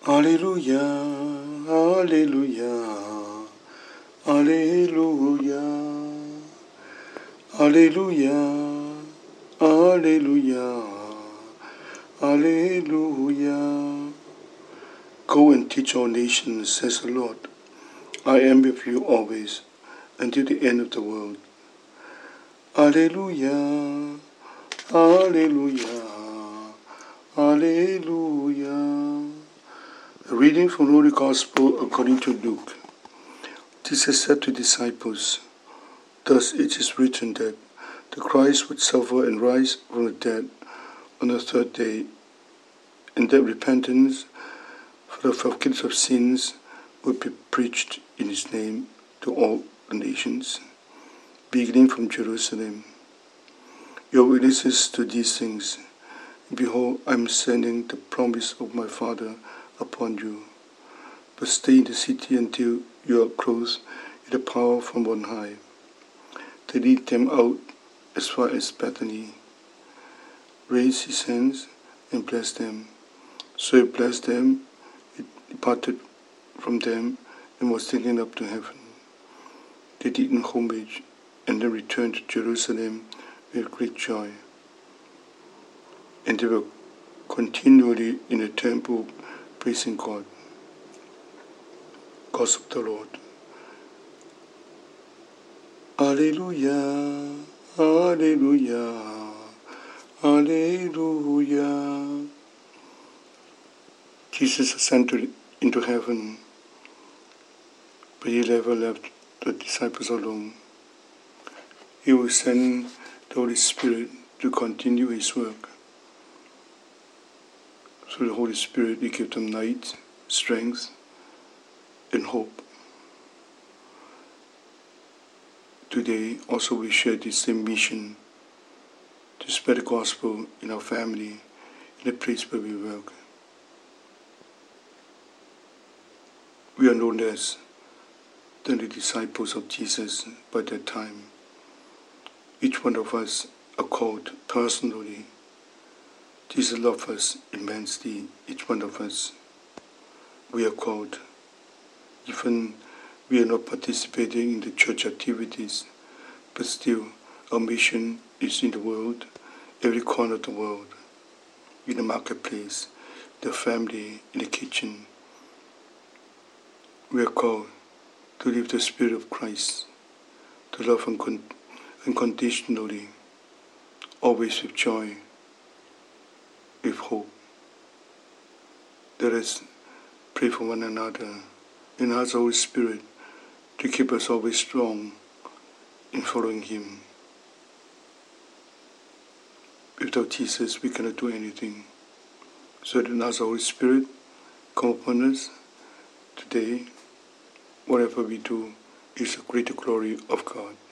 Hallelujah, hallelujah, hallelujah, hallelujah, hallelujah, hallelujah. Go and teach all nations, says the Lord. I am with you always, until the end of the world. Hallelujah, hallelujah, hallelujah. A reading from the Holy Gospel according to Luke. Jesus said to the disciples, "Thus it is written that the Christ would suffer and rise from the dead on the third day, and that repentance for the forgiveness of sins would be preached in his name to all the nations, beginning from Jerusalem. You are witnesses to these things. Behold, I am sending the promise of my Father upon you. But stay in the city until you are clothed with the power from on high." They lead them out as far as Bethany, raised his hands and blessed them. So he blessed them, he departed from them, and was taken up to heaven. They did him homage, and then returned to Jerusalem with great joy. And they were continually in the temple praising God. Gospel of the Lord. Hallelujah, hallelujah, hallelujah. Jesus ascended into heaven, but he never left the disciples alone. He will send the Holy Spirit to continue his work. Through the Holy Spirit, he gives them light, strength, and hope. Today, also we share the same mission to spread the gospel in our family, in the place where we work. We are known as the disciples of Jesus by that time. Each one of us are called personally. Jesus loves us immensely, each one of us. We are called. Even we are not participating in the church activities, but still our mission is in the world, every corner of the world, in the marketplace, the family, in the kitchen. We are called to live the Spirit of Christ, to love unconditionally, always with joy, with hope. Let us pray for one another and ask the Holy Spirit to keep us always strong in following Him. Without Jesus, we cannot do anything. So that ask the Holy Spirit come upon us today. Whatever we do is the greater glory of God.